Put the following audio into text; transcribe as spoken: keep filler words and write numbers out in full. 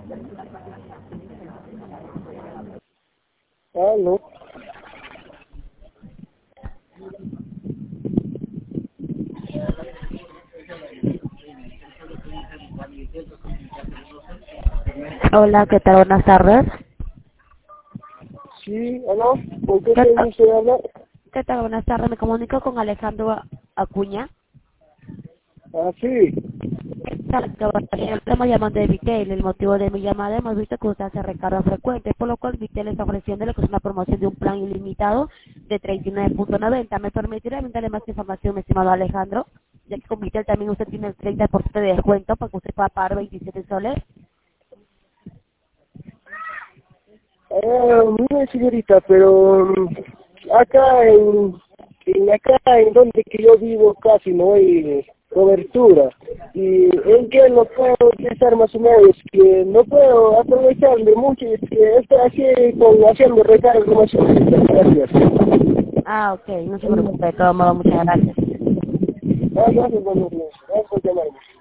Aló. Hola, ¿qué tal? Buenas tardes. Sí, aló. ¿Con qué ¿Qué te tal? gusta hablar? ¿Qué tal? Buenas tardes. Me comunico con Alejandro Acuña. Ah, sí. ¿Qué tal, caballero? Estamos llamando de Vitel. El motivo de mi llamada, hemos visto que usted hace recargas frecuentes, por lo cual Vitel está ofreciendo lo que es una promoción de un plan ilimitado de treinta y nueve punto noventa. ¿Me permitirá darle más información, mi estimado Alejandro? Ya que con Vitel también usted tiene el treinta por ciento de descuento para que usted pueda pagar veintisiete soles. Ah, mire, señorita, pero mm, acá en, en acá en donde que yo vivo casi no hay cobertura. Y en que no puedo utilizar más o menos, que no puedo aprovecharle mucho, y es que estoy así con haciendo recargas más o menos. Gracias. Ah, ok. No se preocupe. De todo modo, muchas gracias. Ah, gracias, buenos días. Gracias por llamarme.